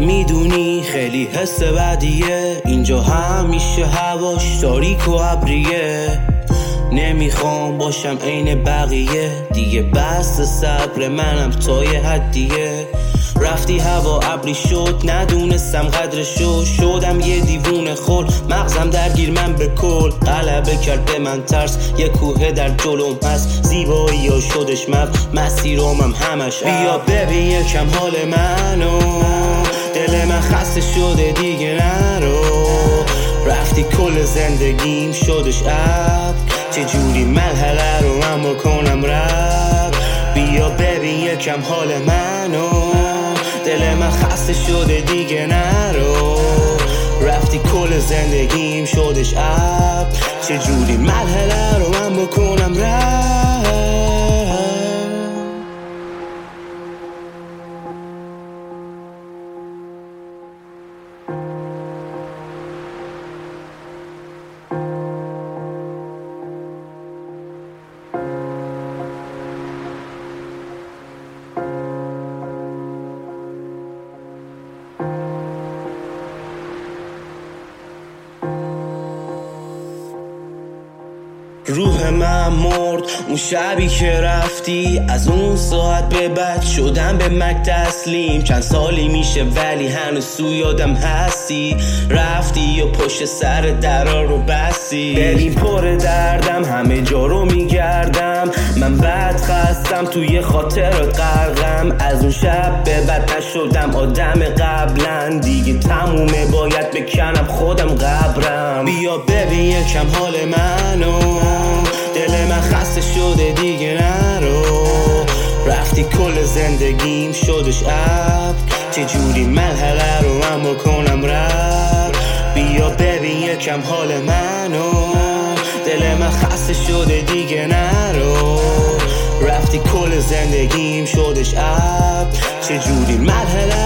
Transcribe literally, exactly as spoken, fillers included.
میدونی خیلی حس بدیه اینجا همیشه هواش تاریک و ابریه. نمیخوام باشم عین بقیه دیگه، بس صبر منم تا یه حدیه. رفتی هوا ابری شد ندونستم قدرشو، شدم یه دیوونه خل مغزم درگیر من به کل. غلبه کرد به من ترس یه کوه در جلوم هست، زیبایی ها شدش مف مسیرامم همش. بیا ببین یکم حال منو، دل من خسته شده دیگه نرو. رفتی کل زندگیم شدش اب، چجوری مرحله رو من بکنم رب. بیا ببین یکم حال منو، دل من خسته شده دیگه نرو. رفتی کل زندگیم شدش اب، چجوری مرحله رو من بکنم رب. روح من مرد اون شبی که رفتی، از اون ساعت به بعد شدم به مک تسلیم. چند سالی میشه ولی هنوز تو یادم هستی، رفتی و پشت سر درا رو بستی. ببین پر دردم همه جا رو میگردم، من بد خستم توی خاطرات غرقم. از اون شب به بعد نشدم آدم قبلا، دیگه تمومه باید بکنم خودم قبرم. بیا ببین یکم حال منو، دل من خسته شده دیگه نرو. رفتی کل زندگیم شدش اب، چجوری مرحله رو من بکنم رب. بیا ببین یکم حال منو، دل من خسته شده دیگه نرو. رفتی کل زندگیم شدش اب، چجوری مرحله